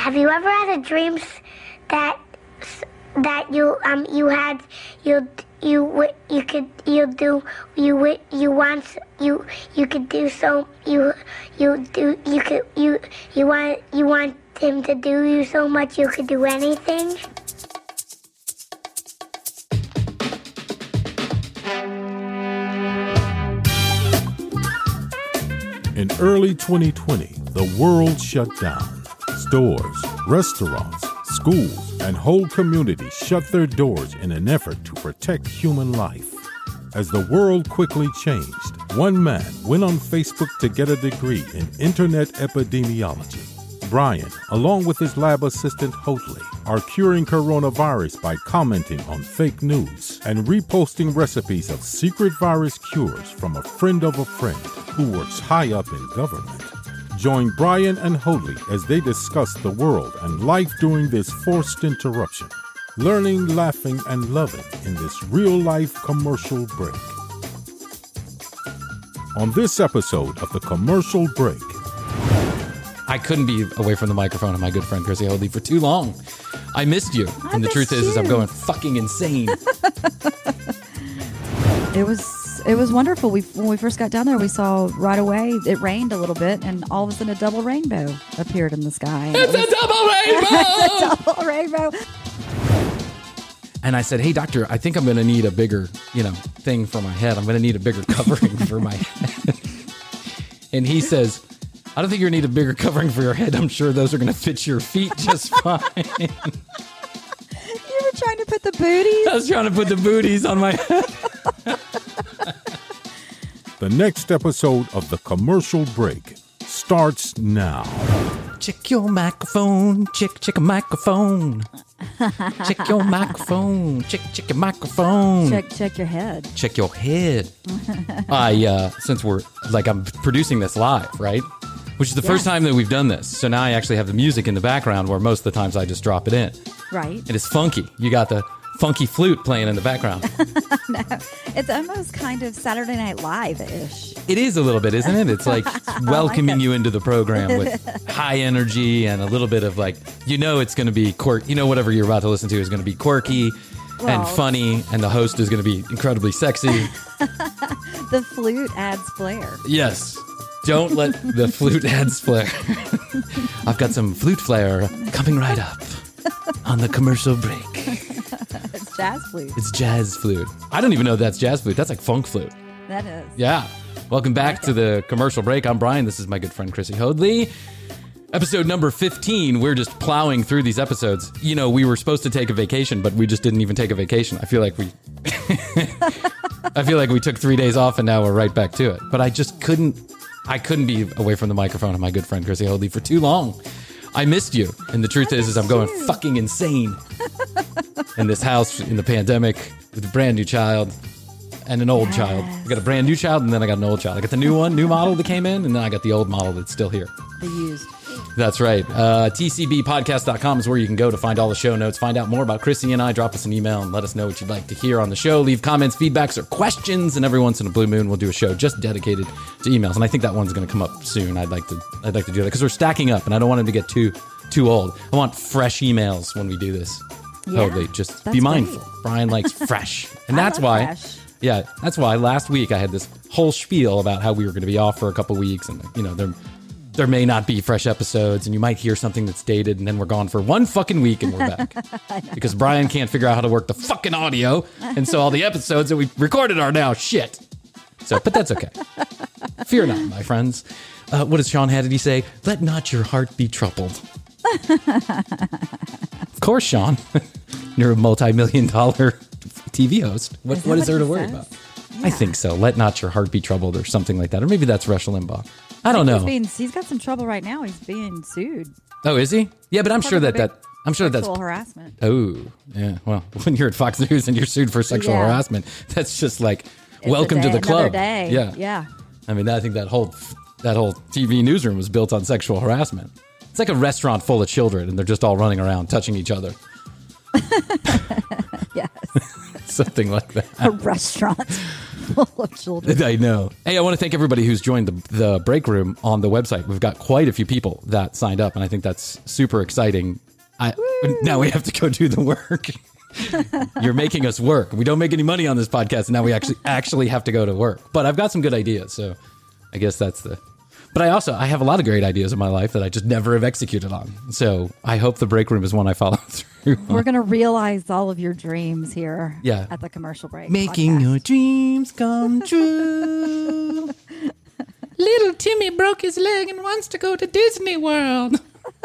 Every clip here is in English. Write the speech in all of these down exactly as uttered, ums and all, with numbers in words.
have you ever had a dream that that you um you had you you you could you do you you want you you could do so you you do you could you you want you want him to do you so much you could do anything? In early twenty twenty, the world shut down. Stores, restaurants, schools, and whole communities shut their doors in an effort to protect human life. As the world quickly changed, one man went on Facebook to get a degree in internet epidemiology. Brian, along with his lab assistant Hoadley, are curing coronavirus by commenting on fake news and reposting recipes of secret virus cures from a friend of a friend who works high up in government. Join Brian and Hoadley as they discuss the world and life during this forced interruption. Learning, laughing, and loving in this real-life commercial break. On this episode of The Commercial Break. I couldn't be away from the microphone of my good friend Chrissy Hoadley for too long. I missed you. I and the missed truth is, you. is I'm going fucking insane. It was it was wonderful. We when we first got down there, we saw right away it rained a little bit, and all of a sudden a double rainbow appeared in the sky. And It's it a double rainbow! was a double rainbow. And I said, hey, doctor, I think I'm going to need a bigger, you know, thing for my head. I'm going to need a bigger covering for my head. And he says, I don't think you're going to need a bigger covering for your head. I'm sure those are going to fit your feet just fine. You were trying to put the booties. I was trying to put the booties on my head. The next episode of The Commercial Break starts now. Check your microphone. Check, check a microphone. Check your microphone. Check, check your microphone. Check check your head. Check your head. I, uh, since we're, like, I'm producing this live, right? Which is the first Yes. time that we've done this. So now I actually have the music in the background where most of the times I just drop it in. Right. And it's funky. You got the funky flute playing in the background. No, it's almost kind of Saturday Night Live-ish. It is a little bit, isn't it? It's like welcoming it. you into the program with high energy and a little bit of like, you know, it's going to be quirky. You know, whatever you're about to listen to is going to be quirky Well- and funny, and the host is going to be incredibly sexy. The flute adds flair. Yes. Don't let the flute ads flare. I've got some flute flair coming right up on the commercial break. It's jazz flute. It's jazz flute. I don't even know that's jazz flute. That's like funk flute. That is. Yeah. Welcome back to the commercial break. I'm Brian. This is my good friend Chrissy Hoadley. Episode number fifteen. We're just plowing through these episodes. You know, we were supposed to take a vacation, but we just didn't even take a vacation. I feel like we I feel like we took three days off and now we're right back to it. But I just couldn't I couldn't be away from the microphone of my good friend Chrissy Hoadley for too long. I missed you. And the truth I is, is I'm going you. fucking insane in this house in the pandemic with a brand new child and an old Yes. child. I got a brand new child and then I got an old child. I got the new one, new model that came in, and then I got the old model that's still here. The used. That's right. Uh, T C B podcast dot com is where you can go to find all the show notes, find out more about Chrissy and I, drop us an email, and let us know what you'd like to hear on the show. Leave comments, feedbacks, or questions, and every once in a blue moon, we'll do a show just dedicated to emails. And I think that one's going to come up soon. I'd like to I'd like to do that because we're stacking up, and I don't want them to get too too old. I want fresh emails when we do this. Yeah, Totally. Just that's be mindful. great. Brian likes fresh. And I that's love why... fresh. Yeah, that's why last week I had this whole spiel about how we were going to be off for a couple weeks, and you know there there may not be fresh episodes, and you might hear something that's dated, and then we're gone for one fucking week, and we're back because Brian can't figure out how to work the fucking audio, and so all the episodes that we recorded are now shit. So, but that's okay. Fear not, my friends. Uh, what does Sean Hannity say? Let not your heart be troubled. Of course, Sean. You're a multi-million dollar T V host. What, Is that what is what there to he worry says? about? I think so. Let not your heart be troubled or something like that. Or maybe that's Rush Limbaugh. I don't He's know. being, he's got some trouble right now. He's being sued. Oh, is he? Yeah, but I'm Part sure of the that big that I'm sure that's Sexual harassment. Oh, yeah. Well, when you're at Fox News and you're sued for sexual Yeah. harassment, that's just like It's a welcome to day- the another club. day. Yeah. Yeah. I mean, I think that whole that whole T V newsroom was built on sexual harassment. It's like a restaurant full of children and they're just all running around touching each other. Yes. Something like that. A restaurant full of children. I know. Hey, I want to thank everybody who's joined the, the break room on the website. We've got quite a few people that signed up, and I think that's super exciting. I, now we have to go do the work. You're making us work. We don't make any money on this podcast, and now we actually actually have to go to work. But I've got some good ideas, so I guess that's the... But I also, I have a lot of great ideas in my life that I just never have executed on. So I hope the break room is one I follow through on. We're going to realize all of your dreams here Yeah. at the commercial break. Making podcast. your dreams come true. Little Timmy broke his leg and wants to go to Disney World.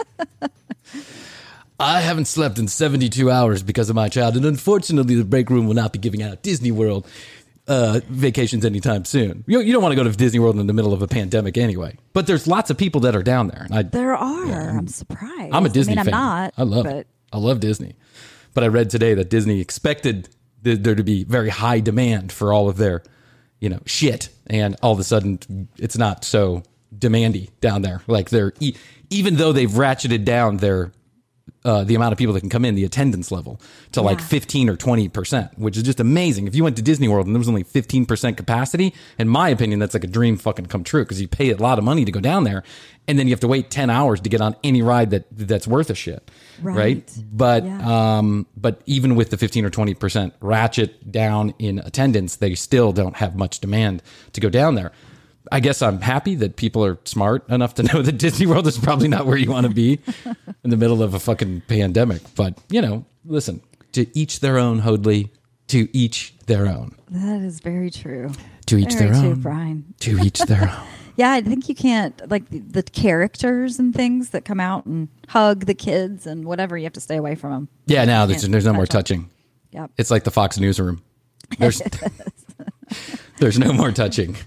I haven't slept in seventy-two hours because of my child, and unfortunately the break room will not be giving out Disney World uh, vacations anytime soon. You, you don't want to go to Disney World in the middle of a pandemic anyway. But there's lots of people that are down there. And I, There are. Yeah. I'm surprised. I'm a Disney I mean, fan. I'm not. I love but it. I love Disney. But I read today that Disney expected th- there to be very high demand for all of their, you know, shit. And all of a sudden it's not so demandy down there. Like they're, e- even though they've ratcheted down their, uh, the amount of people that can come in, the attendance level to like Yeah. fifteen or twenty percent, which is just amazing. If you went to Disney World and there was only fifteen percent capacity, in my opinion, that's like a dream fucking come true because you pay a lot of money to go down there and then you have to wait ten hours to get on any ride that that's worth a shit. Right. Right. But, Yeah. um, but even with the fifteen or twenty percent ratchet down in attendance, they still don't have much demand to go down there. I guess I'm happy that people are smart enough to know that Disney World is probably not where you want to be in the middle of a fucking pandemic. But, you know, listen, to each their own, Hoadley, to each their own. that is very true. To each Very their true, own. Brian. To each their own. Yeah, I think you can't, like the, the characters and things that come out and hug the kids and whatever, you have to stay away from them. Yeah, now there's, Can't there's no more touch 'em. touching. Yep. It's like the Fox newsroom. There's there's no more touching.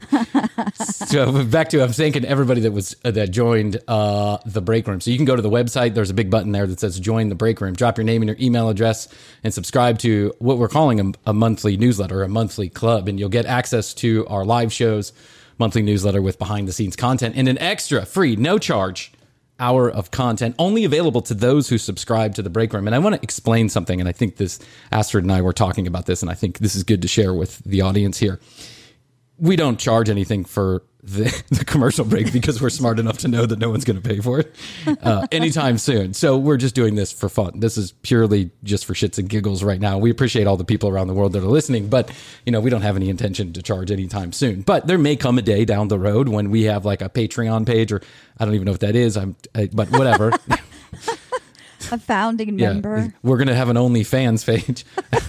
So back to I'm thanking everybody that was uh, that joined uh, the break room. So you can go to the website. There's a big button there that says join the break room. Drop your name and your email address and subscribe to what we're calling a, a monthly newsletter, a monthly club, and you'll get access to our live shows, monthly newsletter with behind the scenes content, and an extra free, no charge hour of content only available to those who subscribe to the break room. And I want to explain something. And I think this, Astrid and I were talking about this, and I think this is good to share with the audience here. We don't charge anything for the, the commercial break because we're smart enough to know that no one's going to pay for it uh, anytime soon. So we're just doing this for fun. This is purely just for shits and giggles right now. We appreciate all the people around the world that are listening, but you know, we don't have any intention to charge anytime soon. But there may come a day down the road when we have like a Patreon page, or I don't even know what that is. I'm, I, but whatever. A founding Yeah, member. we're going to have an OnlyFans page.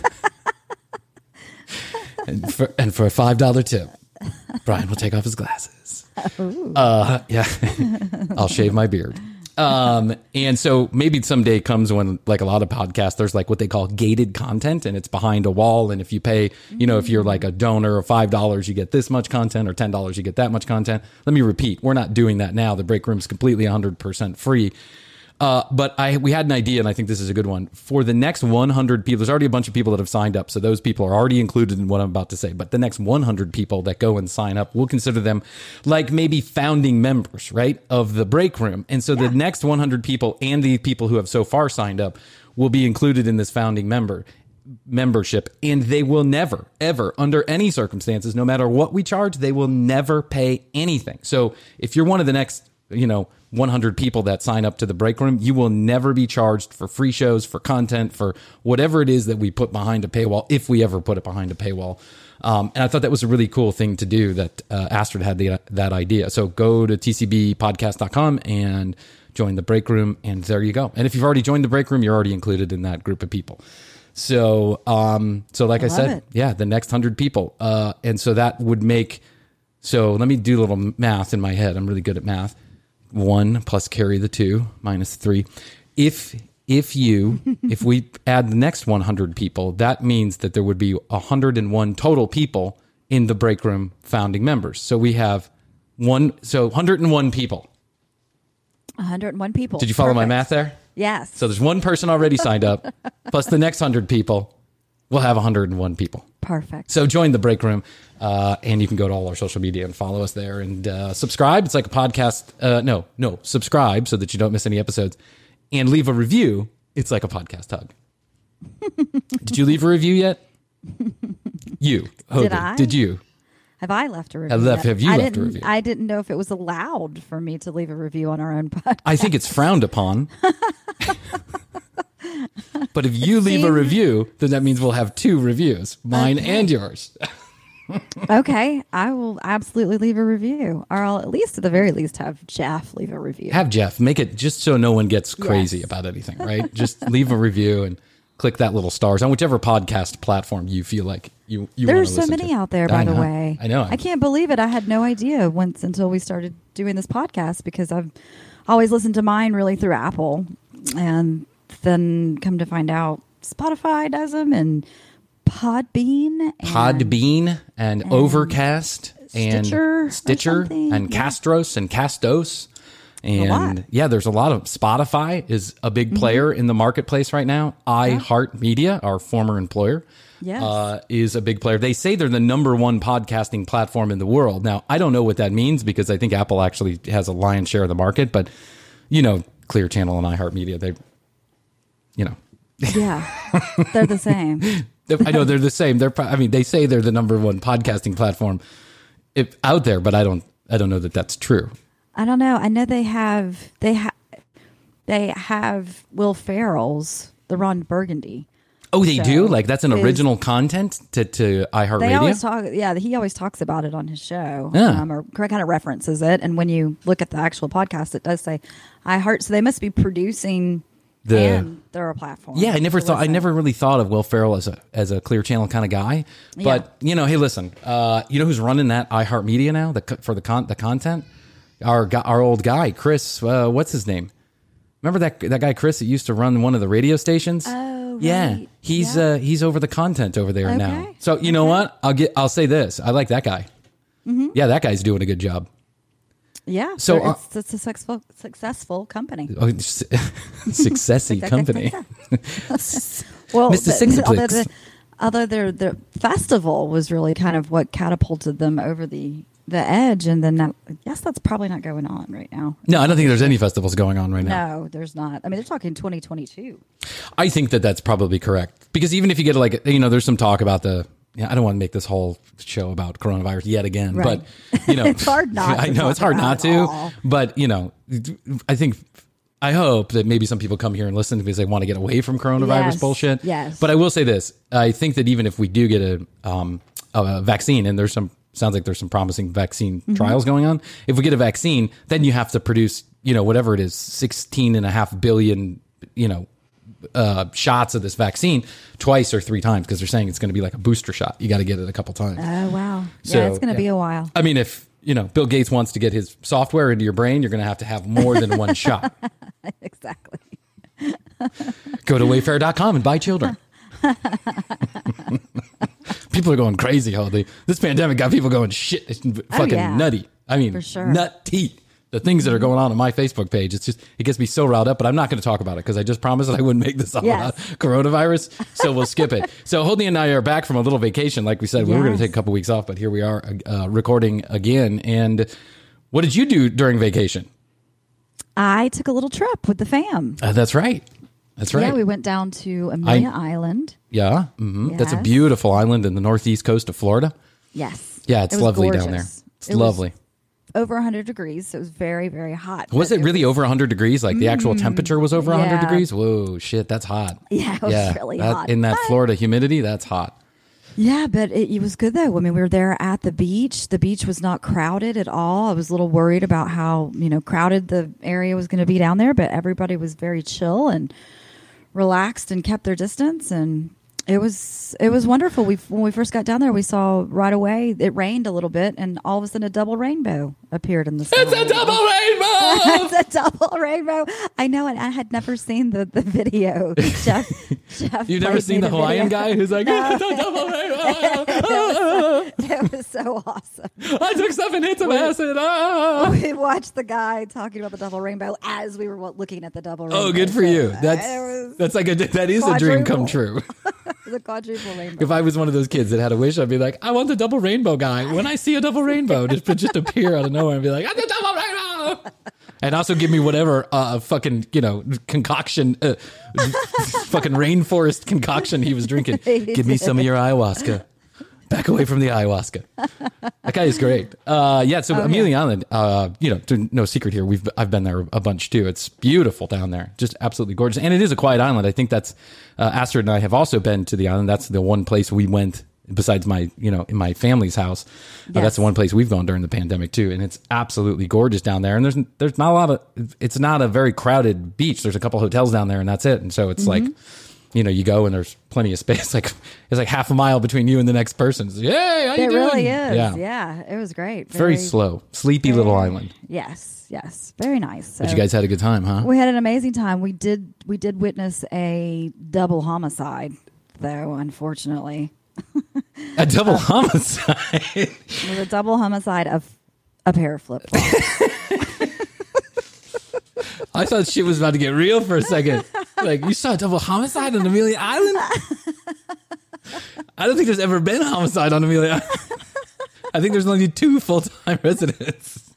and, for, and for a five dollar tip, Brian will take off his glasses. Uh, yeah, I'll shave my beard. Um, and so maybe someday comes when, like a lot of podcasts, there's like what they call gated content, and it's behind a wall. And if you pay, you know, if you're like a donor of five dollars, you get this much content, or ten dollars, you get that much content. Let me repeat, we're not doing that now. The break room's completely one hundred percent free. Uh, but I, we had an idea, and I think this is a good one. For the next one hundred people, there's already a bunch of people that have signed up, so those people are already included in what I'm about to say. But the next one hundred people that go and sign up, we'll consider them like maybe founding members, right, of the break room. And so the next one hundred people and the people who have so far signed up will be included in this founding member membership, and they will never, ever, under any circumstances, no matter what we charge, they will never pay anything. So if you're one of the next, you know, one hundred people that sign up to the break room, you will never be charged for free shows, for content, for whatever it is that we put behind a paywall, if we ever put it behind a paywall. Um, and I thought that was a really cool thing to do, that uh, Astrid had the, that idea. So go to T C B podcast dot com and join the break room, and there you go. And if you've already joined the break room, you're already included in that group of people. So, um, so like I, I said, it. yeah, the next hundred people. Uh, and so that would make, so let me do a little math in my head. I'm really good at math. One plus carry the two minus three. If if you if we add the next one hundred people, that means that there would be one hundred one total people in the break room founding members. So we have one, so one hundred one people. one hundred one people. Did you follow my Perfect. math there? Yes. So there's one person already signed up, plus the next one hundred people. We'll have one hundred one people. Perfect. So join the break room, uh, and you can go to all our social media and follow us there, and uh, subscribe. It's like a podcast. Uh, no, no, subscribe so that you don't miss any episodes, and leave a review. It's like a podcast hug. Did you leave a review yet? You. Hogan, Did I? Did you? Have I left a review? Have left- yet? have you I left a didn't- review? I didn't know if it was allowed for me to leave a review on our own podcast. I think it's frowned upon. But if you leave a See? review, then that means we'll have two reviews, mine Okay. and yours. Okay, I will absolutely leave a review, or I'll at least, at the very least, have Jeff leave a review. Have Jeff make it just so no one gets crazy Yes. about anything, right? Just leave a review and click that little stars on whichever podcast platform you feel like you you want There's to so listen many to. out there, I by the know. way. I know. I can't believe it. I had no idea once until we started doing this podcast, because I've always listened to mine really through Apple, and then come to find out Spotify does them, and Podbean, and Podbean and, Overcast and Stitcher or Stitcher something, and yeah. Castros and Castos. lot. And yeah, there's a lot of Spotify is a big Mm-hmm. player in the marketplace right now. iHeartMedia, our former employer, Yes. uh, is a big player. They say they're the number one podcasting platform in the world. Now, I don't know what that means, because I think Apple actually has a lion's share of the market. But, you know, Clear Channel and iHeartMedia, they, you know, Yeah, they're the same. I know they're the same. They're, pro- I mean, they say they're the number one podcasting platform if, out there, but I don't, I don't know that that's true. I don't know. I know they have they have they have Will Ferrell's The Ron Burgundy. Oh, they show do? Like that's an is- original content to, to iHeartRadio? They always talk. Yeah, he always talks about it on his show, Yeah. um, or kind of references it. And when you look at the actual podcast, it does say iHeart. So they must be producing The- and they're a platform. Yeah, I never to thought. I listen. never really thought of Will Ferrell as a as a Clear Channel kind of guy. But you know, hey, listen, uh, you know who's running that iHeartMedia now? The co- for the con- the content, our gu- our old guy, Chris. Uh, what's his name? Remember that that guy Chris that used to run one of the radio stations? Oh, yeah, right. he's Yeah. uh, he's over the content over there now. Okay. So you know what? I'll get. I'll say this. I like that guy. Mm-hmm. Yeah, that guy's doing a good job. Yeah. So, So uh, it's, it's a successful successful company. Oh, s- Successy company. Well, Mister but- Sixplex. although the, although their the festival was really kind of what catapulted them over the the edge, and then that, I guess that's probably not going on right now. No, I don't think there's any festivals going on right now. No, there's not. I mean, they're talking twenty twenty-two. I think that that's probably correct, because even if you get like, you know, there's some talk about the, yeah, I don't want to make this whole show about coronavirus yet again, Right. but you know, It's hard not I to know talk it's hard about not it to, all. but you know, I think, I hope that maybe some people come here and listen because they want to get away from coronavirus Yes, bullshit. yes. But I will say this: I think that even if we do get a um a vaccine, and there's some sounds like there's some promising vaccine Mm-hmm. trials going on, if we get a vaccine, then you have to produce, you know, whatever it is, sixteen and a half billion, you know, uh, shots of this vaccine twice or three times, because they're saying it's going to be like a booster shot. You got to get it a couple times. Oh wow! So, yeah, it's going to be yeah. a while. I mean, if you know Bill Gates wants to get his software into your brain, you're going to have to have more than one shot. Exactly. Go to wayfair dot com and buy children. People are going crazy, Holly. This pandemic got people going shit, it's fucking yeah. nutty. I mean, For sure. nutty. The things that are going on on my Facebook page, it's just, it gets me so riled up, but I'm not going to talk about it because I just promised that I wouldn't make this all Yes. about coronavirus. So we'll skip it. So Holden and I are back from a little vacation. Like we said, we were going to Yes. take a couple weeks off, but here we are uh, recording again. And what did you do during vacation? I took a little trip with the fam. Uh, that's right. That's right. Yeah, we went down to Amelia Island. Yeah, hmm that's a Yes. beautiful island in the northeast coast of Florida. Yes. Yeah, it's It was lovely down gorgeous. there. It's It was lovely. over one hundred degrees, so it was very, very hot. Was but it really over one hundred degrees? Like the actual temperature was over one hundred yeah. degrees? Whoa, shit, that's hot. Yeah, it was really that- hot. In that But- Florida humidity, that's hot. Yeah, but it, it was good though. I mean, we were there at the beach. The beach was not crowded at all. I was a little worried about how, you know, crowded the area was going to be down there, but everybody was very chill and relaxed and kept their distance, and it was it was wonderful. We when we first got down there, we saw right away it rained a little bit, and all of a sudden a double rainbow appeared in the sky. It's a double rainbow! It's a double rainbow. I know, and I had never seen the, the video. Jeff, Jeff You've never played seen me the Hawaiian video. guy who's like, it's a double rainbow! It was so awesome. I took seven hits of acid! Ah! We watched the guy talking about the double rainbow as we were wa- looking at the double rainbow. Oh, good for So, you. uh, That's it was that's like a that is a dream come quadruple. true. the quadruple rainbow. If I was one of those kids that had a wish, I'd be like, I want the double rainbow guy. When I see a double rainbow, just just appear out of nowhere and be like, I'm the double rainbow. And also give me whatever uh, fucking, you know, concoction, uh, fucking rainforest concoction he was drinking. He Give me did. some of your ayahuasca. Back away from the ayahuasca. That guy is great. Uh, yeah, so Oh, Amelia yeah. Island, uh, you know, to- no secret here. We've I've been there a bunch too. It's beautiful down there, just absolutely gorgeous, and it is a quiet island. I think that's uh, Astrid and I have also been to the island. That's the one place we went besides my, you know, in my family's house. Uh, Yes. that's the one place we've gone during the pandemic too, and it's absolutely gorgeous down there. And there's there's not a lot of. It's not a very crowded beach. There's a couple hotels down there, and that's it. And so it's like. You know, you go and there's plenty of space. Like it's like half a mile between you and the next person. It's like, hey, how you It doing? really is. Yeah. Yeah. It was great. Very slow, sleepy little island. Yes. Yes. Very nice. So But you guys had a good time, huh? we had an amazing time. We did. We did witness a double homicide, though. Unfortunately, A double homicide. it was a double homicide of a pair of flip flops. I thought shit was about to get real for a second. Like, you saw a double homicide on Amelia Island? I don't think there's ever been a homicide on Amelia Island. I think there's only two full-time residents.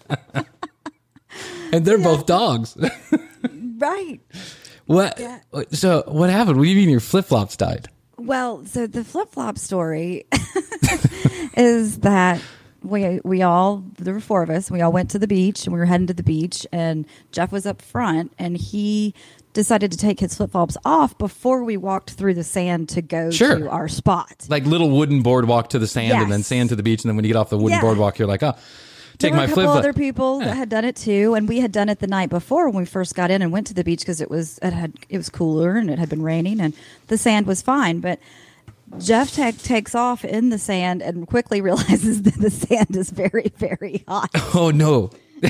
And they're both dogs. Right. What? Yeah. So, what happened? What do you mean your flip-flops died? Well, so the flip flop story is that we we all there were four of us. We all went to the beach and we were heading to the beach, and Jeff was up front, and he decided to take his flip flops off before we walked through the sand to go Sure. to our spot. Like little wooden boardwalk to the sand and then Yes. sand to the beach. And then when you get off the wooden Yeah. boardwalk, you're like, oh, take There were my a couple flip-flop. other people that had done it too, and we had done it the night before when we first got in and went to the beach because it was it had it was cooler and it had been raining and the sand was fine. But Jeff ta- takes off in the sand and quickly realizes that the sand is very very hot. Oh, no.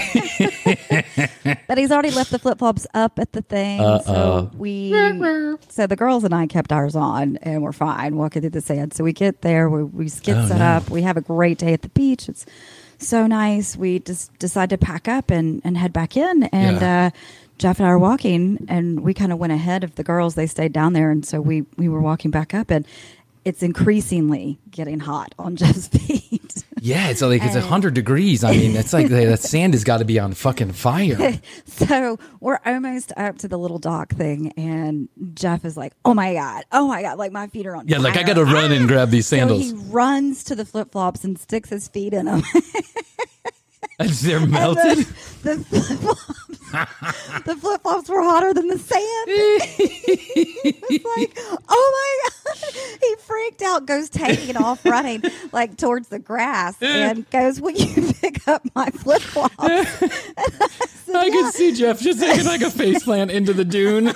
But he's already left the flip flops up at the thing, so we so the girls and I kept ours on and we're fine walking through the sand. So we get there, we, we get Oh, set no. up, we have a great day at the beach. It's so nice. We just decide to pack up and, and head back in, and Yeah. uh, Jeff and I are walking, and we kind of went ahead of the girls. They stayed down there, and so we we were walking back up, and it's increasingly getting hot on Jeff's feet. Yeah, it's like it's a hundred degrees. I mean, it's like that sand has got to be on fucking fire. So we're almost up to the little dock thing, and Jeff is like, "Oh my god, oh my god!" Like my feet are on Yeah, fire. like I got to run and grab these So sandals. he runs to the flip flops and sticks his feet in them. As they're melted. The flip flops, the flip flops were hotter than the sand. It's like, oh my god! He freaked out, goes taking off, running like towards the grass, and goes, "Will you pick up my flip flops?" I can see Jeff just taking like a face plant into the dune.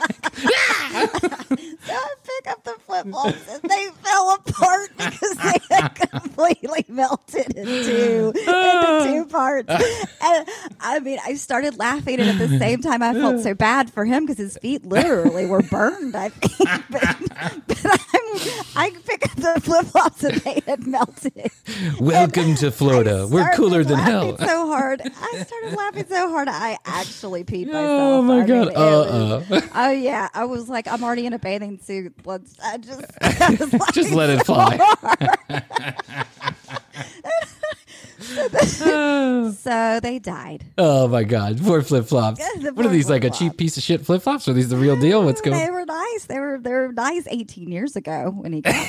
So I pick up the flip flops and they fell apart because they had completely melted into, into two parts. And I mean, I started laughing, and at the same time, I felt so bad for him because his feet literally were burned. I think, but, but I'm, I pick up the flip flops and they had melted. Welcome And to Florida. I We're started cooler than laughing hell. So hard, I started laughing so hard, I actually peed myself. Oh, my I God. mean, it was- Uh-uh. Oh yeah, I was like, I'm already in a bathing suit. Let's. I just, I was like, Just let it fly. So they died. Oh my God. Poor flip flops. Yeah, the What are poor these, like a flip-flops. cheap piece of shit flip flops? Are these the real deal? What's going They on? were nice. They were they were nice eighteen years ago when he got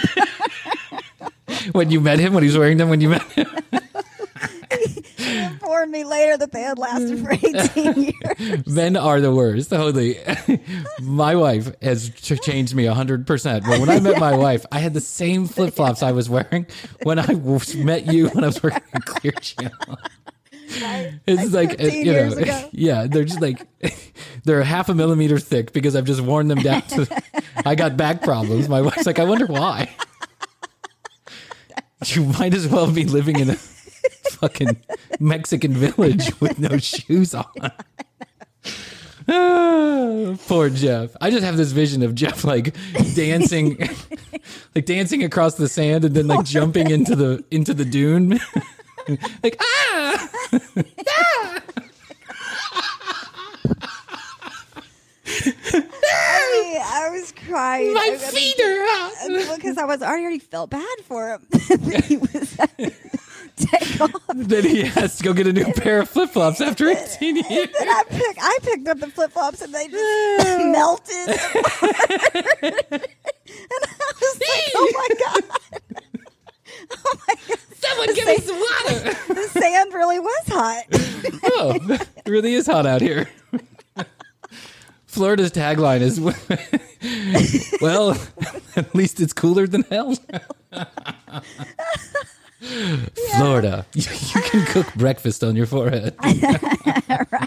When you met him, when he was wearing them, when you met him? He informed me later that they had lasted for eighteen years. Men are the worst. Holy. My wife has ch- changed me one hundred percent. But when I met my wife, I had the same flip flops I was wearing when I w- met you when I was working at Clear Channel. It's like, uh, fifteen you know, years ago. yeah, they're just like, they're half a millimeter thick because I've just worn them down to, I got back problems. My wife's like, I wonder why. You might as well be living in a fucking Mexican village with no shoes on. Ah, poor Jeff. I just have this vision of Jeff like dancing, like dancing across the sand and then like jumping into the into the dune, like ah. I, I was crying. My I was- feet are hot. because I was I already felt bad for him. That he was having to take off. Then he has to go get a new pair of flip flops after eighteen years. Then I pick I picked up the flip flops and they just melted. And I was like, oh my god. ice water. The sand really was hot. Oh, it really is hot out here. Florida's tagline is, well, at least it's cooler than hell. Florida, you, you can cook breakfast on your forehead. Right.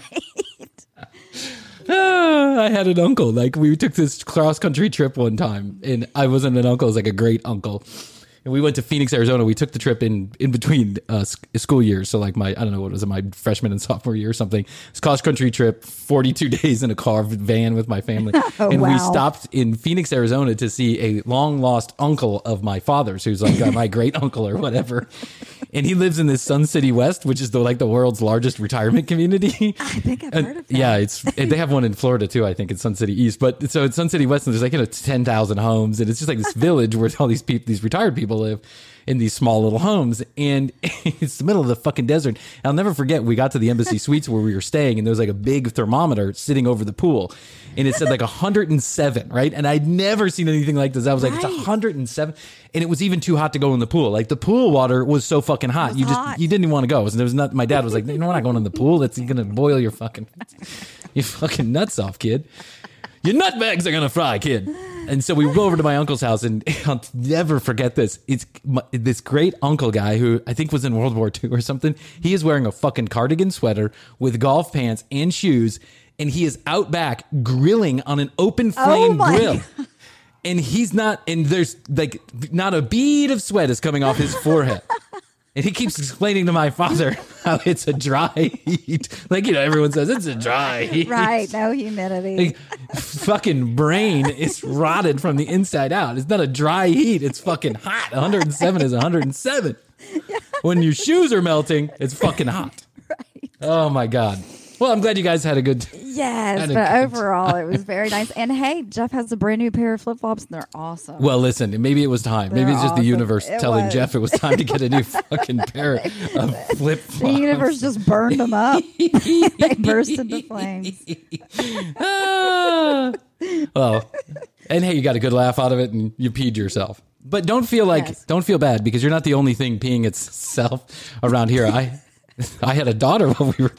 Ah, I had an uncle. Like, we took this cross country trip one time, and I wasn't an uncle; I was like a great uncle. And we went to Phoenix, Arizona. We took the trip in in between uh, school years, so like my I don't know what was it, my freshman and sophomore year or something. It's cross country trip, forty-two days in a car van with my family, oh, and wow. we stopped in Phoenix, Arizona, to see a long lost uncle of my father's, who's like uh, my great uncle or whatever. And he lives in this Sun City West, which is the like the world's largest retirement community. I think I've And, heard of that. yeah, it's they have one in Florida too. I think it's Sun City East, but so it's Sun City West, and there's like you know ten thousand homes, and it's just like this village where all these people, these retired people live in these small little homes, and it's the middle of the fucking desert. And I'll never forget, we got to the Embassy Suites where we were staying, and there was like a big thermometer sitting over the pool, and it said like one hundred seven, right? And I'd never seen anything like this. I was like, Right. it's one hundred seven, and it was even too hot to go in the pool. Like the pool water was so fucking hot, you just hot. you didn't even want to go. And there was not. My dad was like, you know, we're not going in the pool. That's gonna boil your fucking your fucking nuts off, kid. Your nutbags are gonna fry, kid. And so we go over to my uncle's house, and I'll never forget this. It's my, this great uncle guy who I think was in World War Two or something. He is wearing a fucking cardigan sweater with golf pants and shoes, and he is out back grilling on an open flame Oh my grill. And he's not, and there's like not a bead of sweat is coming off his forehead. And he keeps explaining to my father how it's a dry heat. Like, you know, everyone says it's a dry heat. Right. No humidity. Like, fucking brain is rotted from the inside out. It's not a dry heat. It's fucking hot. one hundred seven is one hundred seven. Yeah. When your shoes are melting, it's fucking hot. Right. Oh, my God. Well, I'm glad you guys had a good... Yes, had a but good- overall, it was very nice. And hey, Jeff has a brand new pair of flip flops, and they're awesome. Well, listen, maybe it was time. Maybe They're it's just the awesome. universe It telling was. Jeff it was time to get a new fucking pair of flip flops. The universe just burned them up. They burst into flames. Ah. Well, and hey, you got a good laugh out of it, and you peed yourself. But don't feel like, Yes. don't feel bad, because you're not the only thing peeing itself around here. I, I had a daughter while we were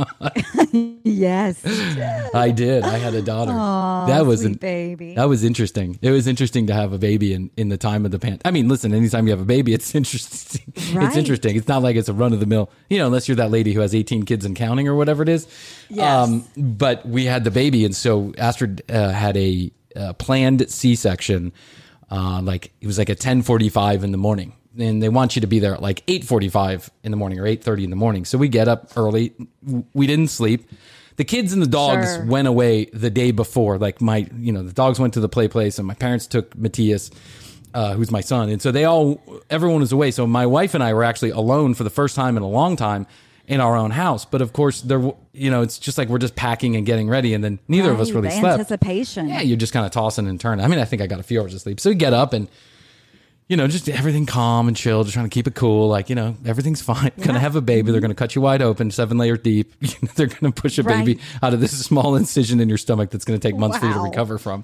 gone. Yes. I did. I had a daughter. Aw, that was sweet an, baby. That was interesting. It was interesting to have a baby in, in the time of the pan. I mean, listen, anytime you have a baby, it's interesting. It's Right. interesting. It's not like it's a run of the mill, you know, unless you're that lady who has eighteen kids and counting or whatever it is. Yes. But we had the baby, and so Astrid uh, had a uh, planned C-section. Uh, like it was like at ten forty-five in the morning, and they want you to be there at like eight forty-five in the morning or eight thirty in the morning. So we get up early. We didn't sleep. The kids and the dogs Sure. went away the day before. Like my, you know, the dogs went to the play place, and my parents took Matthias, uh, who's my son. And so they all, everyone was away. So my wife and I were actually alone for the first time in a long time in our own house. But of course, there, you know, it's just like we're just packing and getting ready, and then neither of us Right, really the slept. Anticipation. Yeah, you're just kind of tossing and turning. I mean, I think I got a few hours of sleep. So we get up and, you know, just everything calm and chill, just trying to keep it cool. Like, you know, everything's fine. Gonna have a baby. They're gonna cut you wide open, seven layers deep. They're gonna push a baby Right. out of this small incision in your stomach that's gonna take months for you to Wow. recover from.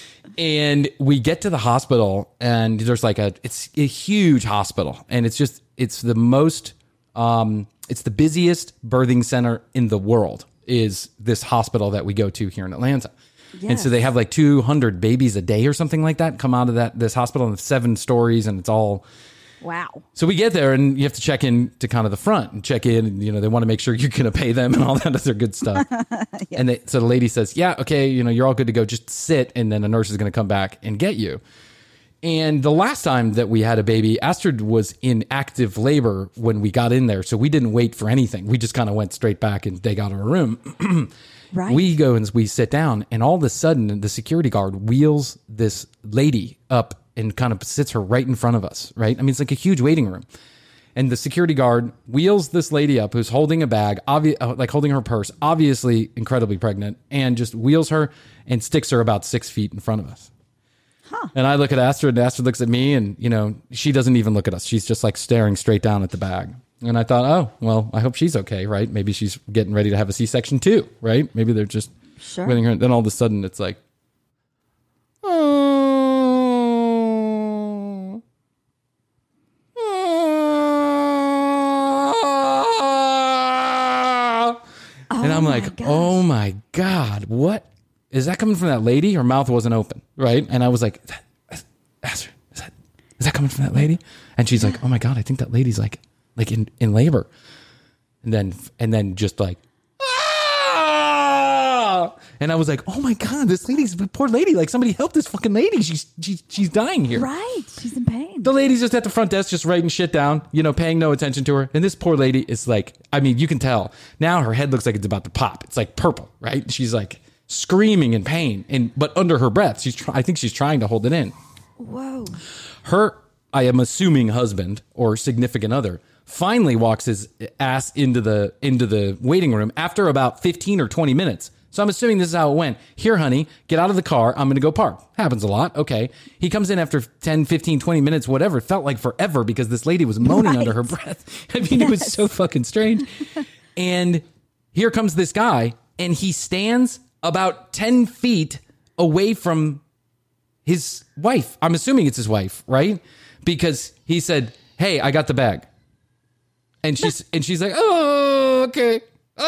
And we get to the hospital, and there's like a, it's a huge hospital, and it's just, it's the most, um, it's the busiest birthing center in the world is this hospital that we go to here in Atlanta. And so they Yes. have like two hundred babies a day or something like that come out of that this hospital, and it's seven stories, and it's all. Wow. So we get there, and you have to check in to kind of the front and check in, and you know they want to make sure you're going to pay them and all that other good stuff. And they, so the lady says, "Yeah, okay, you know you're all good to go. Just sit, and then a nurse is going to come back and get you." And the last time that we had a baby, Astrid was in active labor when we got in there, so we didn't wait for anything. We just kind of went straight back, and they got her a room. Right. We go and we sit down, and all of a sudden, the security guard wheels this lady up and kind of sits her right in front of us, right? I mean, it's like a huge waiting room. And the security guard wheels this lady up who's holding a bag, obvi- uh, like holding her purse, obviously incredibly pregnant, and just wheels her and sticks her about six feet in front of us. Huh. And I look at Astrid, and Astrid looks at me, and, you know, she doesn't even look at us. She's just like staring straight down at the bag. And I thought, oh, well, I hope she's okay, right? Maybe she's getting ready to have a C-section too, right? Maybe they're just Sure. waiting her. Then all of a sudden it's like, oh, oh, like, gosh. oh my God, what? Is that coming from that lady? Her mouth wasn't open, right? And I was like, Astrid, is that, is that coming from that lady? And she's like, oh my God, I think that lady's like, like in, in labor. And then, and then just like, ah! And I was like, oh my God, this lady's, poor lady. Like somebody help this fucking lady. She's, she's, she's dying here. Right. She's in pain. The lady's just at the front desk, just writing shit down, you know, paying no attention to her. And this poor lady is like, I mean, you can tell now her head looks like it's about to pop. It's like purple, right? She's like screaming in pain, and but under her breath, she's. Try, I think she's trying to hold it in. Whoa. Her, I am assuming, husband or significant other finally walks his ass into the into the waiting room after about fifteen or twenty minutes. So I'm assuming this is how it went. Here, honey, get out of the car. I'm going to go park. Happens a lot. Okay. He comes in after ten, fifteen, twenty minutes, whatever. It felt like forever because this lady was moaning right. under her breath. I mean, yes. It was so fucking strange. And here comes this guy, and he stands about ten feet away from his wife. I'm assuming it's his wife, right? Because he said, hey, I got the bag. And she's and she's like, oh, okay.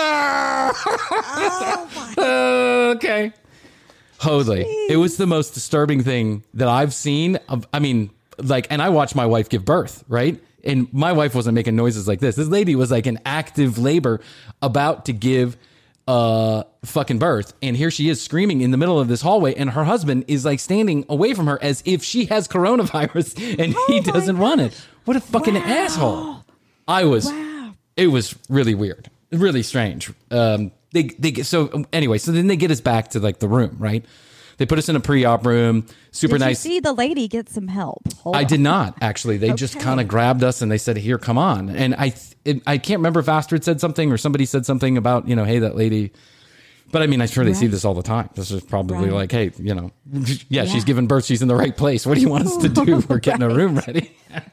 Oh, okay. Holy. Jeez. It was the most disturbing thing that I've seen. I mean, like, and I watched my wife give birth, right? And my wife wasn't making noises like this. This lady was like in active labor about to give uh fucking birth, and here she is screaming in the middle of this hallway, and her husband is like standing away from her as if she has coronavirus and oh he doesn't gosh. want it. What a fucking wow. asshole. I was wow. It was really weird, really strange. Um they they get so anyway, so then they get us back to like the room, right? They put us in a pre-op room, super did nice. Did you see the lady get some help? Hold I on. did not, actually. They okay. just kind of grabbed us and they said, here, come on. And I it, I can't remember if Astrid said something or somebody said something about, you know, hey, that lady. But I mean, I'm sure they right. see this all the time. This is probably right. like, hey, you know, yeah, yeah, she's giving birth. She's in the right place. What do you want us to do? We're getting right. a room ready.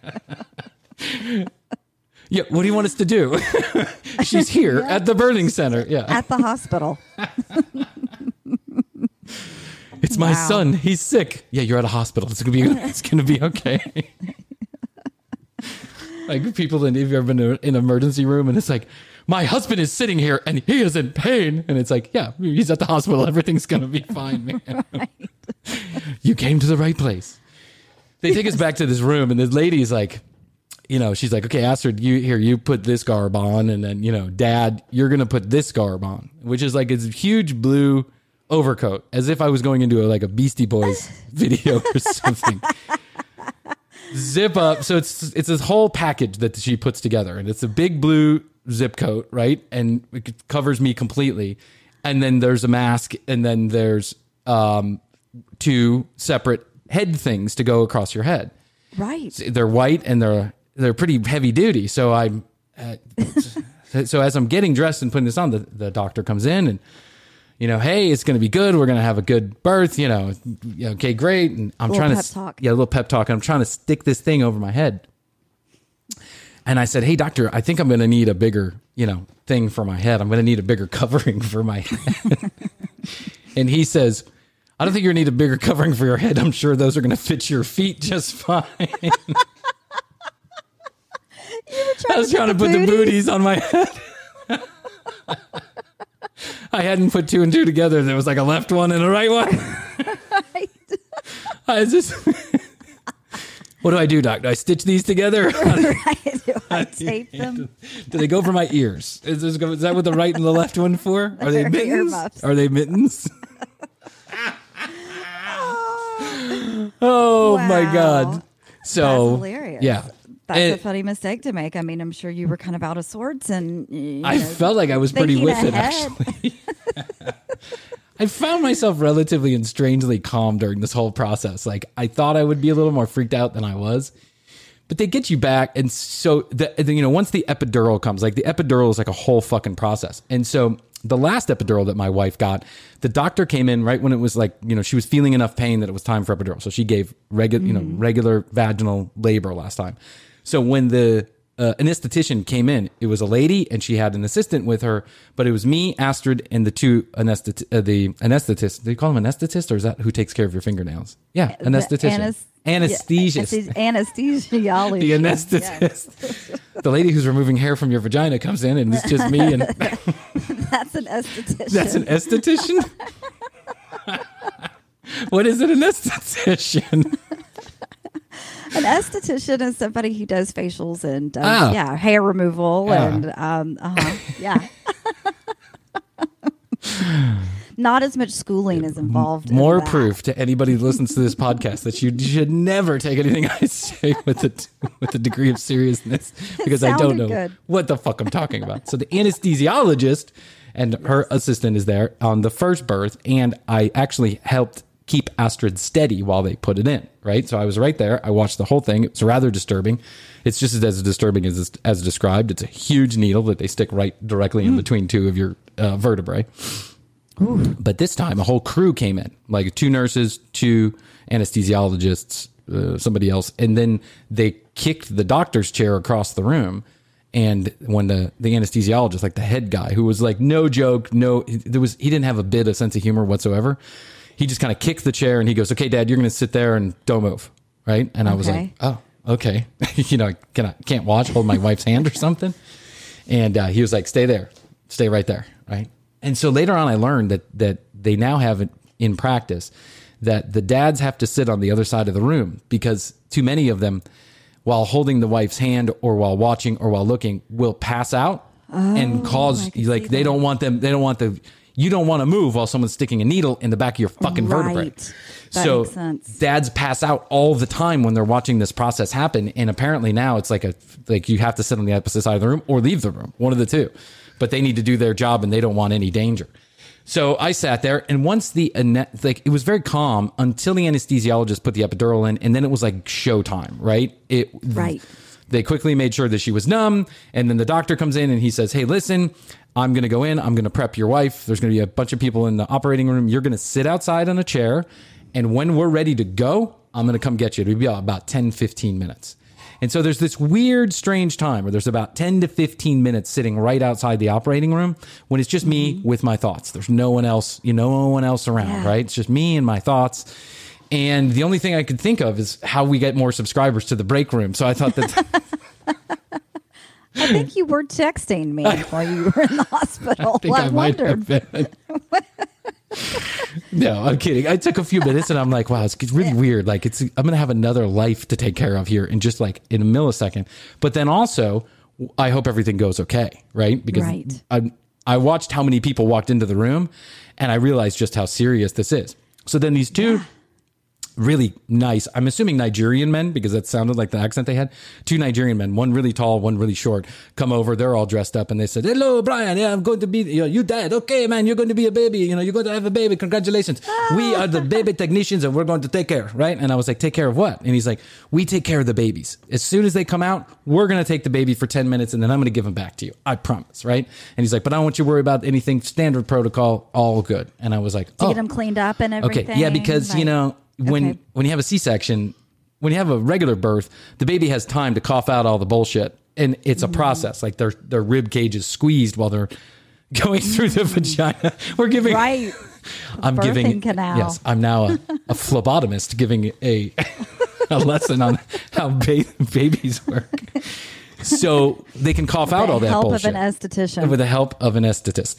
Yeah, what do you want us to do? She's here yeah. at the birthing center. Yeah. At the hospital. It's my wow. son. He's sick. Yeah, you're at a hospital. It's gonna be. It's gonna be okay. Like people that have ever been in an emergency room, and it's like, my husband is sitting here and he is in pain, and it's like, yeah, he's at the hospital. Everything's gonna be fine, man. Right. You came to the right place. They take yes. us back to this room, and the lady's like, you know, she's like, okay, Astrid, you here, you put this garb on, and then, you know, Dad, you're gonna put this garb on, which is like this huge blue overcoat, as if I was going into a, like a Beastie Boys video or something. Zip up. So it's it's this whole package that she puts together, and it's a big blue zip coat, right? And it covers me completely. And then there's a mask, and then there's um, two separate head things to go across your head. Right. So they're white and they're they're pretty heavy duty. So I'm uh, so as I'm getting dressed and putting this on, the, the doctor comes in and, you know, hey, it's going to be good. We're going to have a good birth, you know, okay, great. And I'm trying to, talk. yeah, a little pep talk. And I'm trying to stick this thing over my head. And I said, hey, doctor, I think I'm going to need a bigger, you know, thing for my head. I'm going to need a bigger covering for my head. And he says, I don't think you're going to need a bigger covering for your head. I'm sure those are going to fit your feet just fine. I was trying to put the booties on my head. I hadn't put two and two together. There was like a left one and a right one. Right. I just, what do I do, doc? Do I stitch these together? Right. Do I tape them? Do they go for my ears? Is, this, is that what the right and the left one for? Are they mittens? Are they mittens? Oh wow. My God. So, that's hilarious. Yeah. That's and, a funny mistake to make. I mean, I'm sure you were kind of out of sorts, and you I know, felt like I was pretty with ahead. it, actually. I found myself relatively and strangely calm during this whole process. Like, I thought I would be a little more freaked out than I was, but they get you back. And so, the, you know, once the epidural comes, like the epidural is like a whole fucking process. And so the last epidural that my wife got, the doctor came in right when it was like, you know, she was feeling enough pain that it was time for epidural. So she gave regular, mm. you know, regular vaginal labor last time. So when the uh, anesthetician came in. It was a lady, and she had an assistant with her, but it was me, Astrid, and the two anesthet- uh, the anesthetist. Do you call him anesthetist, or is that who takes care of your fingernails? Yeah, anesthetician. Anes- Anesthesiast. Yeah, anesthesiologist. The anesthetist. Yes. The lady who's removing hair from your vagina comes in, and it's just me. And that's an esthetician. That's an esthetician? What is an esthetician? An esthetician is somebody who does facials and does, Ah. yeah, hair removal Ah. and um, uh-huh, yeah. Not as much schooling is involved. More in that. proof to anybody who listens to this podcast that you should never take anything I say with a with a degree of seriousness, because I don't know Sounded good. what the fuck I'm talking about. So the anesthesiologist and her assistant is there on the first birth, and I actually helped keep Astrid steady while they put it in, right? So I was right there. I watched the whole thing. It was rather disturbing. It's just as disturbing as as described. It's a huge needle that they stick right directly in between two of your uh, vertebrae. Ooh. But this time, a whole crew came in, like two nurses, two anesthesiologists, uh, somebody else, and then they kicked the doctor's chair across the room. And when the, the anesthesiologist, like the head guy, who was like, no joke, no, there was he didn't have a bit of sense of humor whatsoever. He just kind of kicked the chair and he goes, "Okay, Dad, you're going to sit there and don't move," right? And I was Okay. like, "Oh, okay." you know, can I can't watch, hold my wife's hand or something. And uh, he was like, "Stay there, stay right there," right? And so later on, I learned that that they now have it in practice that the dads have to sit on the other side of the room, because too many of them, while holding the wife's hand or while watching or while looking, will pass out Oh, and cause, I can like see they that. don't want them. They don't want the. You don't want to move while someone's sticking a needle in the back of your fucking vertebrae. Right. That So makes sense. dads pass out all the time when they're watching this process happen, and apparently now it's like a like you have to sit on the opposite side of the room or leave the room, one of the two. But they need to do their job, and they don't want any danger. So I sat there, and once the ane- like it was very calm until the anesthesiologist put the epidural in, and then it was like showtime, right? It Right. They quickly made sure that she was numb, and then the doctor comes in and he says, "Hey, listen, I'm going to go in. I'm going to prep your wife. There's going to be a bunch of people in the operating room. You're going to sit outside on a chair, and when we're ready to go, I'm going to come get you. It'll be about ten, fifteen minutes." And so there's this weird, strange time where there's about ten to fifteen minutes sitting right outside the operating room when it's just me with my thoughts. There's no one else, you know, no one else around, Yeah. right? It's just me and my thoughts. And the only thing I could think of is how we get more subscribers to the break room. So I thought that I think you were texting me while you were in the hospital. I think I, I might wondered. have been. No, I'm kidding. I took a few minutes and I'm like, wow, it's really weird. Like it's, I'm going to have another life to take care of here in just like in a millisecond. But then also, I hope everything goes okay, right? Because Right. I, I watched how many people walked into the room, and I realized just how serious this is. So then these two really nice, I'm assuming Nigerian men, because that sounded like the accent they had. Two Nigerian men, one really tall, one really short, come over. They're all dressed up, and they said, "Hello, Brian. Yeah, I'm going to be, you know, you dad. Okay, man, you're going to be a baby. You know, you're going to have a baby. Congratulations. We are the baby technicians, and we're going to take care," right? And I was like, "Take care of what?" And he's like, "We take care of the babies. As soon as they come out, we're going to take the baby for ten minutes, and then I'm going to give them back to you. I promise," right? And he's like, "But I don't want you to worry about anything. Standard protocol, all good." And I was like, To "Oh, get them cleaned up and everything. okay, yeah, because you like- know." When Okay. when you have a C-section, when you have a regular birth, the baby has time to cough out all the bullshit, and it's a process. Like their their rib cage is squeezed while they're going through the vagina. We're giving Right. I'm Birthing giving canal. Yes, I'm now a, a phlebotomist giving a a lesson on how ba- babies work. So they can cough out all the that help bullshit of an esthetician. with the help of an esthetist.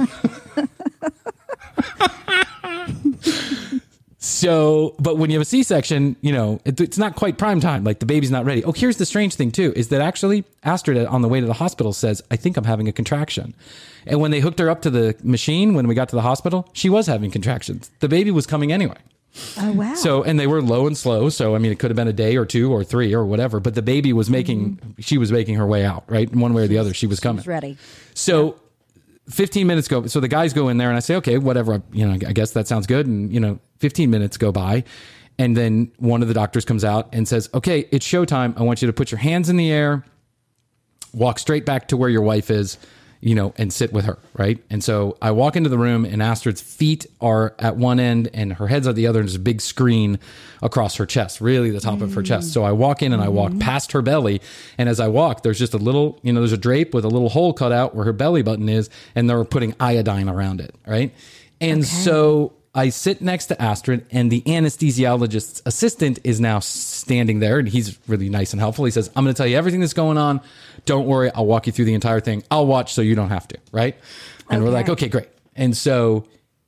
So, but when you have a C-section, you know, it, it's not quite prime time. Like the baby's not ready. Oh, here's the strange thing too, is that actually Astrid on the way to the hospital says, "I think I'm having a contraction." And when they hooked her up to the machine, when we got to the hospital, she was having contractions. The baby was coming anyway. Oh, wow. So, and they were low and slow. So, I mean, it could have been a day or two or three or whatever, but the baby was making, she was making her way out, right? In one way or the other, she was coming. She's ready. So fifteen minutes go. So the guys go in there and I say, "Okay, whatever. You know, I guess that sounds good." And, you know, fifteen minutes go by. And then one of the doctors comes out and says, "Okay, it's showtime. I want you to put your hands in the air, walk straight back to where your wife is. you know, and sit with her, right? And so I walk into the room and Astrid's feet are at one end and her head's at the other, and there's a big screen across her chest, really the top mm. of her chest. So I walk in and I walk past her belly, and as I walk, there's just a little, you know, there's a drape with a little hole cut out where her belly button is, and they're putting iodine around it, right? And okay. so I sit next to Astrid, and the anesthesiologist's assistant is now standing there, and he's really nice and helpful. He says, I'm going to tell you everything that's going on. Don't worry. I'll walk you through the entire thing. I'll watch so you don't have to, right? And okay. we're like, okay, great. And so,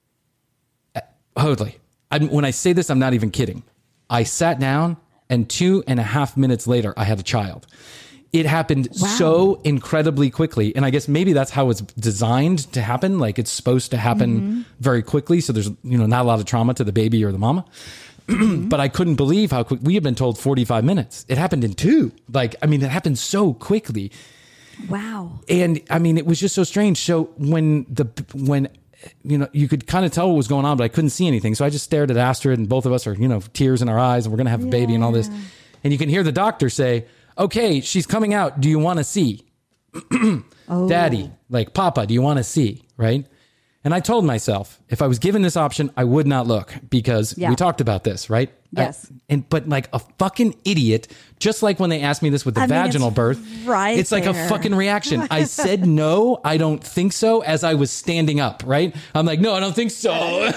uh, totally. I'm, when I say this, I'm not even kidding. I sat down, and two and a half minutes later, I had a child. It happened wow. so incredibly quickly. And I guess maybe that's how it's designed to happen. Like it's supposed to happen mm-hmm. very quickly. So there's, you know, not a lot of trauma to the baby or the mama. Mm-hmm. But I couldn't believe how quick we had been told forty-five minutes. It happened in two. Like, I mean, it happened so quickly. Wow. And I mean, it was just so strange. So when the, when, you know, you could kind of tell what was going on, but I couldn't see anything. So I just stared at Astrid, and both of us are, you know, tears in our eyes, and we're going to have a yeah. baby and all this. And you can hear the doctor say, okay, she's coming out. Do you want to see? oh. Daddy, like Papa, do you want to see? Right? And I told myself, if I was given this option, I would not look, because yeah. we talked about this, right? Yes. I, and but like a fucking idiot, just like when they asked me this with the I vaginal mean, birth, right? It's like there. a fucking reaction. I said no, I don't think so, as I was standing up, right? I'm like, no, I don't think so.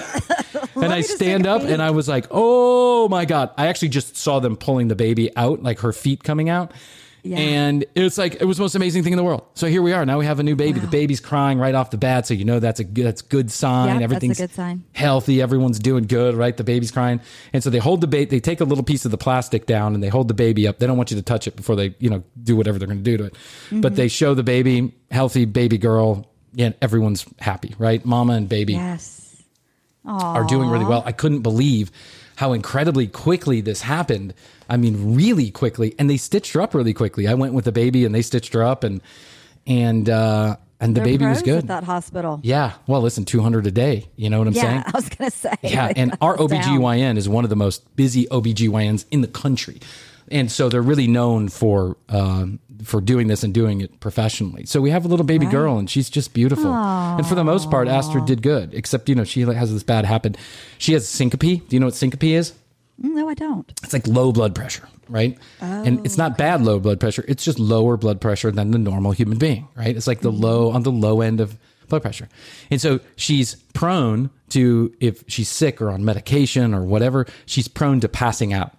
And I stand up and I was like, oh my God. I actually just saw them pulling the baby out, like her feet coming out. Yeah. And it's like, it was the most amazing thing in the world. So here we are. Now we have a new baby. Wow. The baby's crying right off the bat. So you know that's a good, that's good sign. Yep, Everything's that's a good sign. Healthy. Everyone's doing good, right? The baby's crying. And so they hold the baby, they take a little piece of the plastic down and they hold the baby up. They don't want you to touch it before they, you know, do whatever they're going to do to it. Mm-hmm. But they show the baby, healthy baby girl. Yeah, everyone's happy, right? Mama and baby yes. are doing really well. I couldn't believe how incredibly quickly this happened. I mean, really quickly. And they stitched her up really quickly. I went with the baby and they stitched her up, and and uh, and the They're baby was good. At that hospital. Yeah. Well, listen, two hundred a day. You know what I'm yeah, saying? Yeah, I was going to say. Yeah. Like, and our O B G Y N down. Is one of the most busy O B G Y Ns in the country. And so they're really known for um, for doing this and doing it professionally. So we have a little baby right. girl, and she's just beautiful. Aww. And for the most part, Astrid did good, except, you know, she has this bad happen. She has syncope. Do you know what syncope is? No, I don't. It's like low blood pressure, right? Oh, and it's not okay. bad low blood pressure. It's just lower blood pressure than the normal human being, right? It's like the mm-hmm. low, on the low end of blood pressure. And so she's prone to, if she's sick or on medication or whatever, she's prone to passing out.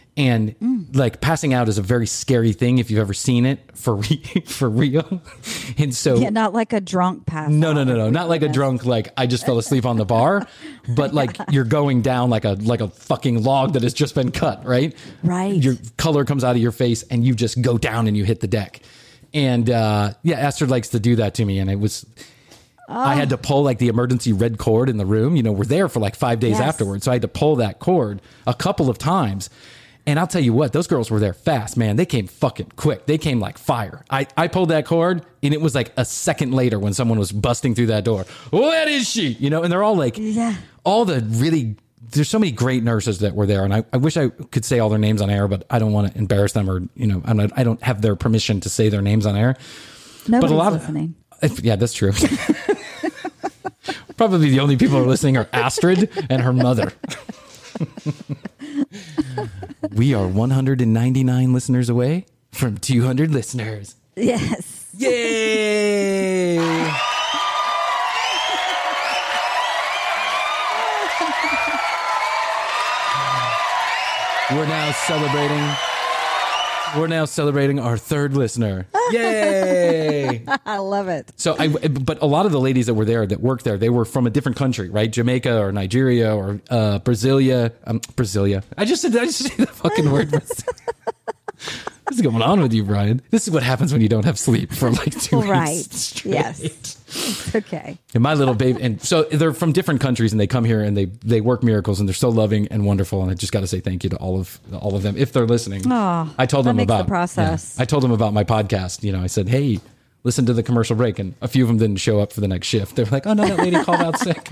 And mm. like passing out is a very scary thing if you've ever seen it for re- for real. And so yeah, not like a drunk pass. No, no, no, no, not like a drunk like I just fell asleep on the bar, but like yeah. you're going down like a like a fucking log that has just been cut, right? Right. Your color comes out of your face and you just go down and you hit the deck. And uh, yeah, Astrid likes to do that to me, and it was. Oh. I had to pull like the emergency red cord in the room. You know, we're there for like five days yes. afterwards, so I had to pull that cord a couple of times. And I'll tell you what, those girls were there fast, man. They came fucking quick. They came like fire. I, I pulled that cord, and it was like a second later when someone was busting through that door. Where is she? You know, and they're all like, yeah. all the really, there's so many great nurses that were there. And I, I wish I could say all their names on air, but I don't want to embarrass them, or, you know, I'm not, I don't have their permission to say their names on air. Nobody's but a lot listening. Of, if, yeah, that's true. Probably the only people who are listening are Astrid and her mother. We are one hundred ninety-nine listeners away from two hundred listeners. Yes. Yay! We're now celebrating. We're now celebrating our third listener. Yay! I love it. So, I, but a lot of the ladies that were there, that worked there, they were from a different country, right? Jamaica or Nigeria or uh, Brasilia. Um, Brasilia. I just said, I just said the fucking word. What's going on with you, Brian? This is what happens when you don't have sleep for like two right. weeks straight. Yes. It's okay. And my little baby, and so they're from different countries, and they come here and they they work miracles, and they're so loving and wonderful. And I just got to say thank you to all of all of them if they're listening. Oh, I told that them makes about the process. Yeah, I told them about my podcast. You know, I said, hey, listen to the commercial break, and a few of them didn't show up for the next shift. They're like, oh no, that lady called out sick.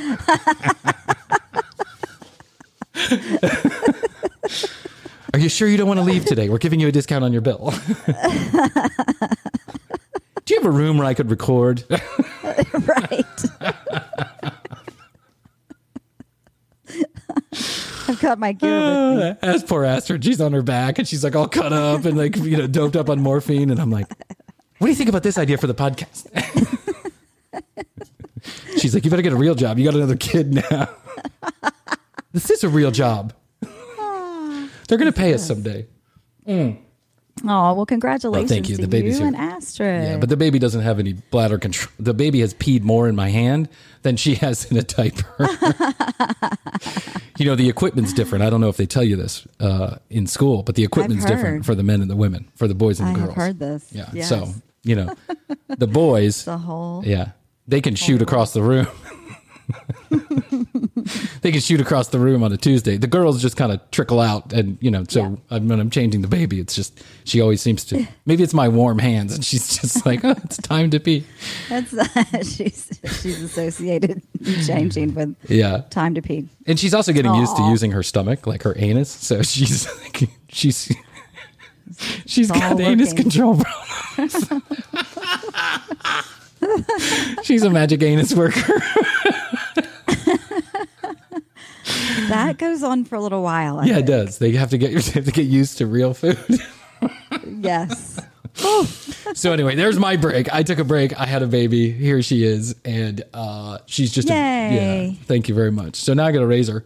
Are you sure you don't want to leave today? We're giving you a discount on your bill. Do you have a room where I could record? Right. I've got my gear with me. Uh, as poor Astrid, she's on her back and she's like all cut up and like, you know, doped up on morphine. And I'm like, what do you think about this idea for the podcast? She's like, you better get a real job. You got another kid now. This is a real job. They're going to pay us someday. Mm. Oh, well, congratulations Well, thank you. to The baby's you here. and Astrid. Yeah, but the baby doesn't have any bladder control. The baby has peed more in my hand than she has in a diaper. You know, the equipment's different. I don't know if they tell you this uh, in school, but the equipment's I've heard. different for the men and the women, for the boys and the I have girls. heard this. Yeah. Yes. So, you know, the boys, The whole. yeah, they can shoot across the room. They can shoot across the room on a Tuesday. The girls just kind of trickle out, and you know. So Yeah. I- when I'm changing the baby, it's just she always seems to. Maybe it's my warm hands, and she's just like, oh, it's time to pee. That's she's she's associated changing with Yeah, time to pee. and she's also getting used to Aw. using her stomach, like her anus. So she's like, she's she's It's all got anus working. control problems. She's a magic anus worker. That goes on for a little while. I Yeah, it think. does. They have to get they have to get used to real food. Yes. So anyway, there's my break. I took a break. I had a baby. Here she is, and uh, she's just a, Yay. yeah. Thank you very much. So now I got to raise her.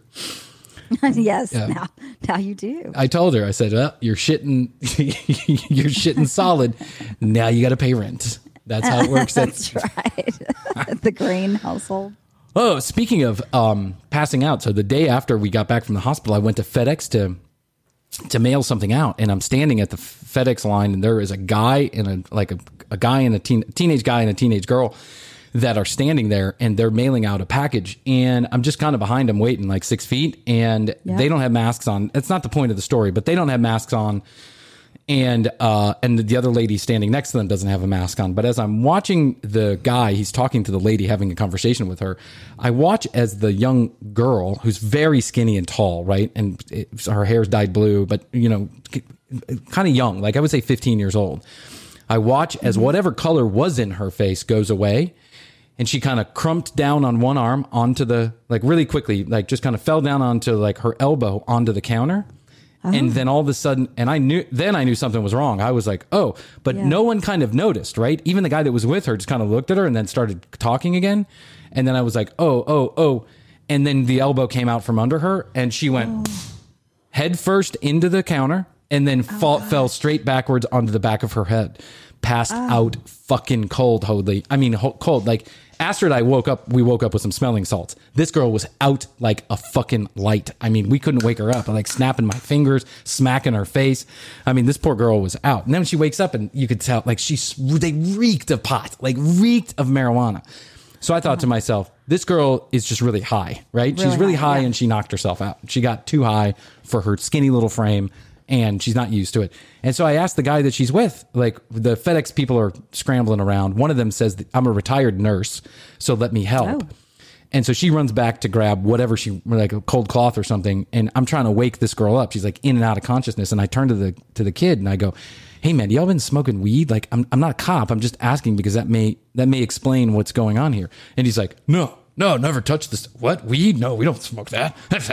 Yes. Yeah. Now, now you do. I told her. I said, well, "You're shitting. You're shitting solid. Now you got to pay rent." That's how it works. That's right. The Green household. Oh, speaking of um, passing out, so the day after we got back from the hospital, I went to FedEx to to mail something out, and I'm standing at the FedEx line, and there is a guy and a like a, a guy and a teen, teenage guy and a teenage girl that are standing there, and they're mailing out a package, and I'm just kind of behind them waiting like six feet, and Yeah. they don't have masks on. It's not the point of the story, but they don't have masks on. And uh, and the other lady standing next to them doesn't have a mask on. But as I'm watching the guy, he's talking to the lady, having a conversation with her. I watch as the young girl, who's very skinny and tall, right, and it, her hair's dyed blue, but you know, kind of young, like I would say fifteen years old. I watch as whatever color was in her face goes away, and she kind of crumped down on one arm onto the like really quickly, like just kind of fell down onto like her elbow onto the counter. And then all of a sudden, and I knew, then I knew something was wrong. I was like, oh, but Yeah. no one kind of noticed, right? Even the guy that was with her just kind of looked at her and then started talking again. And then I was like, oh, oh, oh. And then the elbow came out from under her and she went head first into the counter and then fall, fell straight backwards onto the back of her head. Passed out fucking cold, Hoadley. I mean, ho- cold. Like, Astrid and I woke up, we woke up with some smelling salts. This girl was out like a fucking light. I mean, we couldn't wake her up. I'm like snapping my fingers, smacking her face. I mean, this poor girl was out. And then when she wakes up and you could tell, like, she's, they reeked of pot, like reeked of marijuana. So I thought to myself, this girl is just really high, right? Really She's really high, high yeah. and she knocked herself out. She got too high for her skinny little frame. And she's not used to it. And so I asked the guy that she's with, like the FedEx people are scrambling around. One of them says, I'm a retired nurse, so let me help. Oh. And so she runs back to grab whatever she, like a cold cloth or something. And I'm trying to wake this girl up. She's like in and out of consciousness. And I turn to the, to the kid and I go, hey man, y'all been smoking weed? Like I'm, I'm not a cop. I'm just asking because that may, that may explain what's going on here. And he's like, no. No, never touched this. What? Weed? No, we don't smoke that.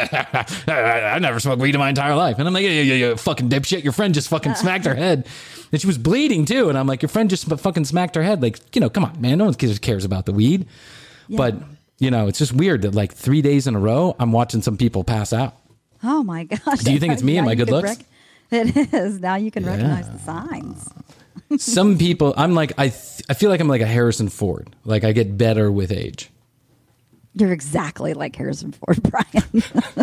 I never smoked weed in my entire life. And I'm like, yeah, yeah, yeah, fucking dipshit. Your friend just fucking smacked her head. And she was bleeding too. And I'm like, your friend just fucking smacked her head. Like, you know, come on, man. No one cares about the weed. Yeah. But, you know, it's just weird that like three days in a row, I'm watching some people pass out. Oh my gosh. Do you think it's me and Now my you good can looks? Rec- it is. Now you can recognize the signs. Some people, I'm like, I, th- I feel like I'm like a Harrison Ford. Like I get better with age. You're exactly like Harrison Ford, Brian.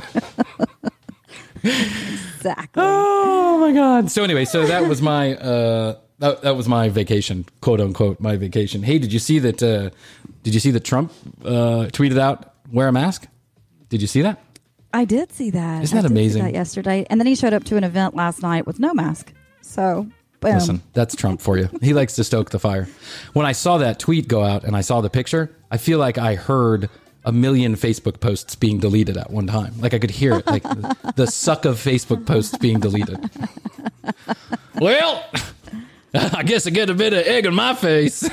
Exactly. Oh my God. So anyway, so that was my uh that, that was my vacation, quote unquote, my vacation. Hey, did you see that uh did you see that Trump uh tweeted out wear a mask? Did you see that? I did see that. Isn't that I did see amazing? that yesterday. And then he showed up to an event last night with no mask. So, boom. Listen, that's Trump for you. He likes to stoke the fire. When I saw that tweet go out and I saw the picture, I feel like I heard a million Facebook posts being deleted at one time. Like I could hear it, like the, the suck of Facebook posts being deleted. Well, I guess I get a bit of egg on my face.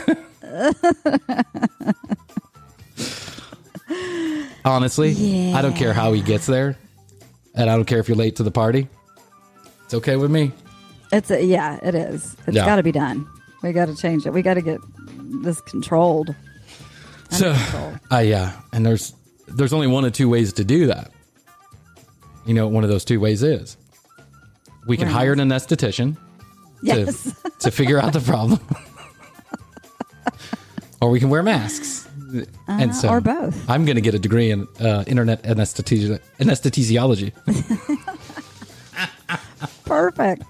Honestly, yeah. I don't care how he gets there. And I don't care if you're late to the party. It's okay with me. It's a, yeah, it is. It's Yeah. got to be done. We got to change it. We got to get this controlled. So, uh, yeah, and there's there's only one of two ways to do that. You know what one of those two ways is? We can Right. hire an anesthetician Yes. to, to figure out the problem. Or we can wear masks. and so or both. I'm going to get a degree in uh, internet anesthesi- anesthesiology. Perfect.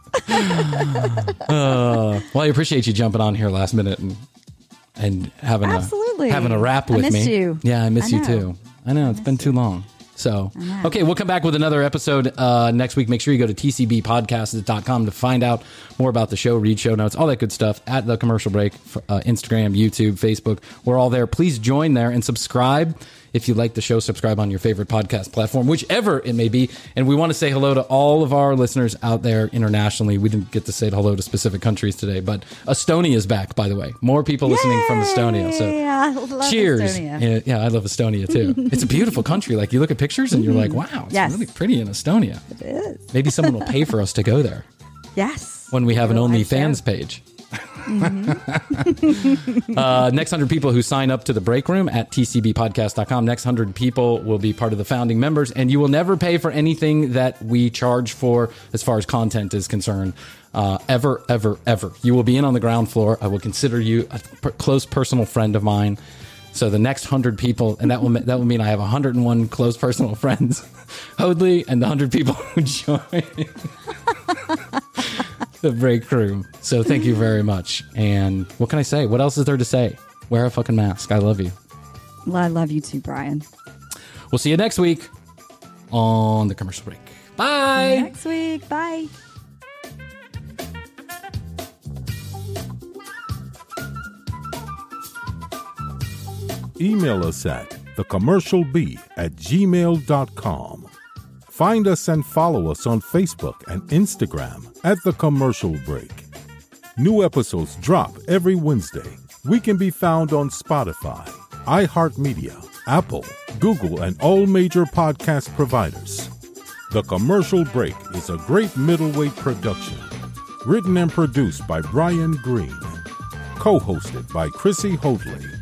uh, well, I appreciate you jumping on here last minute and and having Absolutely. a having a rap I with missed me. you. Yeah, I miss I you know. too. I know it's been too long. So, okay, we'll come back with another episode uh, next week. Make sure you go to t c b podcast dot com to find out more about the show, read show notes, all that good stuff at The Commercial Break, uh, Instagram, YouTube, Facebook. We're all there. Please join there and subscribe. If you like the show, subscribe on your favorite podcast platform, whichever it may be. And we want to say hello to all of our listeners out there internationally. We didn't get to say hello to specific countries today, but Estonia is back, by the way. More people listening from Estonia. So Yeah, I love cheers. Estonia. Yeah, yeah, I love Estonia too. It's a beautiful country. Like you look at pictures and you're like, wow, it's Yes. really pretty in Estonia. It is. Maybe someone will pay for us to go there Yes. when we have an Go live OnlyFans show. page. uh, next one hundred people who sign up to the break room at t c b podcast dot com. Next one hundred people will be part of the founding members, and you will never pay for anything that we charge for as far as content is concerned. Uh, ever, ever, ever. You will be in on the ground floor. I will consider you a per- close personal friend of mine. So the next hundred people, and that will that will mean I have one hundred one close personal friends, Hoadley, and the hundred people who join the break room. So thank you very much. And what can I say? What else is there to say? Wear a fucking mask. I love you. Well, I love you too, Brian. We'll see you next week on the commercial break. Bye. Next week. Bye. Email us at thecommercialbee at gmail dot com. Find us and follow us on Facebook and Instagram at The Commercial Break. New episodes drop every Wednesday. We can be found on Spotify, iHeartMedia, Apple, Google, and all major podcast providers. The Commercial Break is a great middleweight production. Written and produced by Brian Green. Co-hosted by Chrissy Hoadley.